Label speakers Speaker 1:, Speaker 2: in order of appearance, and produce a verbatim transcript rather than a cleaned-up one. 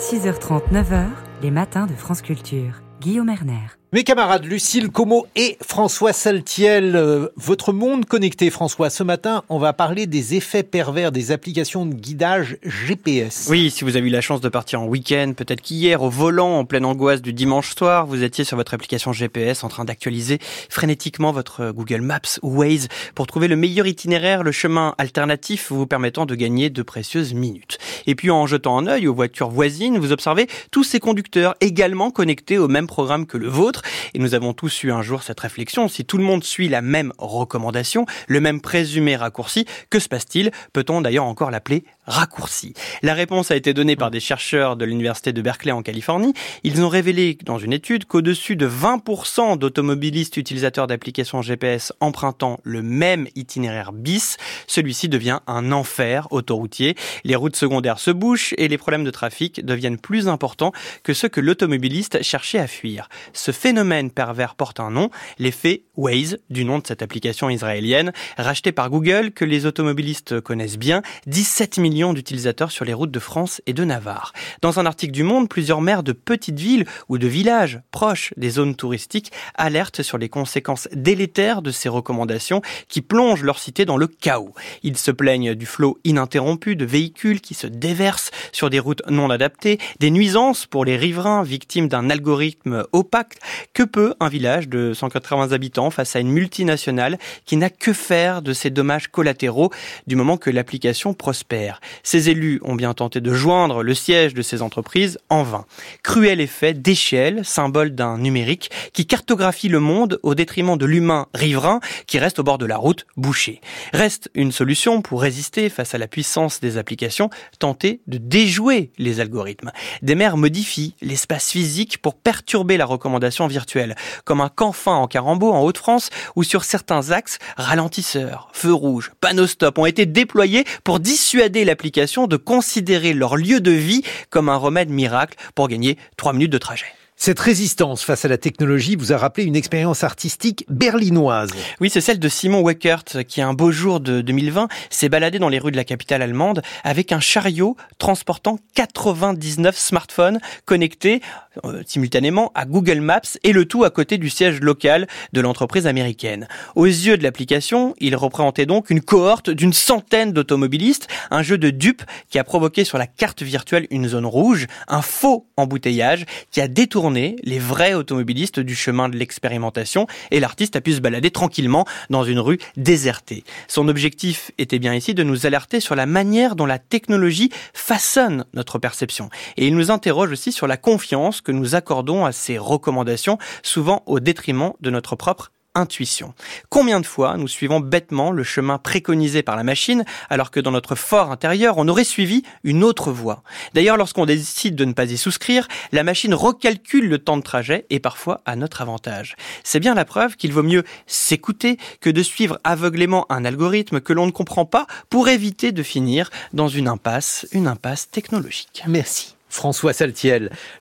Speaker 1: six heures trente, neuf heures, les matins de France Culture. Guillaume Erner.
Speaker 2: Mes camarades Lucille Como et François Saltiel, euh, votre monde connecté, François. Ce matin, on va parler des effets pervers des applications de guidage G P S.
Speaker 3: Oui, si vous avez eu la chance de partir en week-end, peut-être qu'hier, au volant, en pleine angoisse du dimanche soir, vous étiez sur votre application G P S en train d'actualiser frénétiquement votre Google Maps ou Waze pour trouver le meilleur itinéraire, le chemin alternatif vous permettant de gagner de précieuses minutes. Et puis en jetant un œil aux voitures voisines, vous observez tous ces conducteurs également connectés au même programme que le vôtre. Et nous avons tous eu un jour cette réflexion, si tout le monde suit la même recommandation, le même présumé raccourci, que se passe-t-il? Peut-on d'ailleurs encore l'appeler raccourci? La réponse a été donnée par des chercheurs de l'université de Berkeley en Californie. Ils ont révélé dans une étude qu'au-dessus de vingt pour cent d'automobilistes utilisateurs d'applications G P S empruntant le même itinéraire bis, celui-ci devient un enfer autoroutier. Les routes secondaires se bouchent et les problèmes de trafic deviennent plus importants que ceux que l'automobiliste cherchait à fuir. Ce phénomène pervers porte un nom, l'effet Waze, du nom de cette application israélienne, rachetée par Google, que les automobilistes connaissent bien, dix-sept millions d'utilisateurs sur les routes de France et de Navarre. Dans un article du Monde, plusieurs maires de petites villes ou de villages proches des zones touristiques alertent sur les conséquences délétères de ces recommandations qui plongent leur cité dans le chaos. Ils se plaignent du flot ininterrompu de véhicules qui se déversent sur des routes non adaptées, des nuisances pour les riverains victimes d'un algorithme opaque. Que peut un village de cent quatre-vingts habitants face à une multinationale qui n'a que faire de ces dommages collatéraux du moment que l'application prospère? Ces élus ont bien tenté de joindre le siège de ces entreprises en vain. Cruel effet d'échelle, symbole d'un numérique qui cartographie le monde au détriment de l'humain riverain qui reste au bord de la route bouché. Reste une solution pour résister face à la puissance des applications, tenter de déjouer les algorithmes. Des maires modifient l'espace physique pour perturber la recommandation virtuelle, comme un camphin en Carambeau en Hauts-de-France où sur certains axes, ralentisseurs, feux rouges, panneaux stop ont été déployés pour dissuader l'application de considérer leur lieu de vie comme un remède miracle pour gagner trois minutes de trajet.
Speaker 2: Cette résistance face à la technologie vous a rappelé une expérience artistique berlinoise.
Speaker 3: Oui, c'est celle de Simon Weckert qui, un beau jour de deux mille vingt, s'est baladé dans les rues de la capitale allemande avec un chariot transportant quatre-vingt-dix-neuf smartphones connectés euh, simultanément à Google Maps et le tout à côté du siège local de l'entreprise américaine. Aux yeux de l'application, il représentait donc une cohorte d'une centaine d'automobilistes, un jeu de dupes qui a provoqué sur la carte virtuelle une zone rouge, un faux embouteillage qui a détourné les vrais automobilistes du chemin de l'expérimentation et l'artiste a pu se balader tranquillement dans une rue désertée. Son objectif était bien ici de nous alerter sur la manière dont la technologie façonne notre perception. Et il nous interroge aussi sur la confiance que nous accordons à ces recommandations, souvent au détriment de notre propre intuition. Combien de fois nous suivons bêtement le chemin préconisé par la machine alors que dans notre fort intérieur, on aurait suivi une autre voie. D'ailleurs, lorsqu'on décide de ne pas y souscrire, la machine recalcule le temps de trajet et parfois à notre avantage. C'est bien la preuve qu'il vaut mieux s'écouter que de suivre aveuglément un algorithme que l'on ne comprend pas pour éviter de finir dans une impasse, une impasse technologique.
Speaker 2: Merci. François Saltiel.